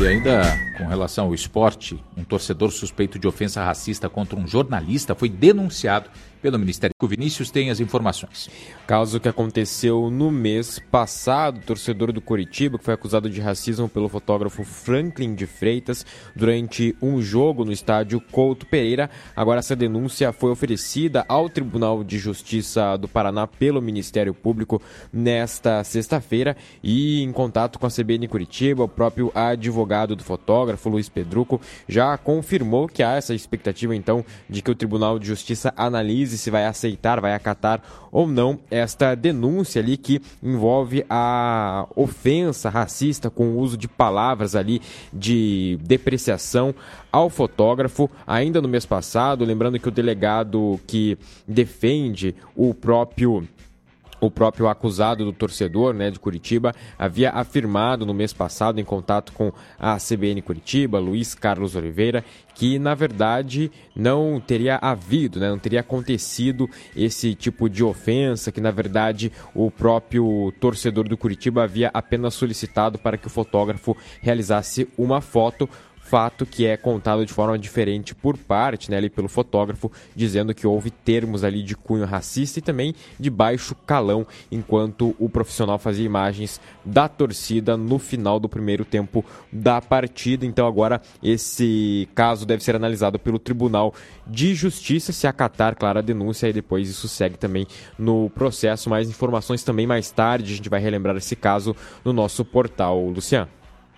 E ainda com relação ao esporte, um torcedor suspeito de ofensa racista contra um jornalista foi denunciado pelo Ministério Público. Vinícius tem as informações. Caso que aconteceu no mês passado, o torcedor do Coritiba, que foi acusado de racismo pelo fotógrafo Franklin de Freitas durante um jogo no estádio Couto Pereira. Agora essa denúncia foi oferecida ao Tribunal de Justiça do Paraná pelo Ministério Público nesta sexta-feira e em contato com a CBN Curitiba, o próprio advogado do fotógrafo, Luiz Pedruco, já confirmou que há essa expectativa então de que o Tribunal de Justiça analise se vai aceitar, vai acatar ou não esta denúncia ali que envolve a ofensa racista com o uso de palavras ali de depreciação ao fotógrafo. Ainda no mês passado, lembrando que o delegado que defende o próprio acusado do torcedor, de Curitiba, havia afirmado no mês passado, em contato com a CBN Curitiba, Luiz Carlos Oliveira, que na verdade não teria havido, não teria acontecido esse tipo de ofensa, que na verdade o próprio torcedor do Curitiba havia apenas solicitado para que o fotógrafo realizasse uma foto, fato que é contado de forma diferente por parte, ali pelo fotógrafo, dizendo que houve termos ali de cunho racista e também de baixo calão, enquanto o profissional fazia imagens da torcida no final do primeiro tempo da partida. Então agora esse caso deve ser analisado pelo Tribunal de Justiça, se acatar, claro, a denúncia, e depois isso segue também no processo. Mais informações também mais tarde, a gente vai relembrar esse caso no nosso portal, Luciano.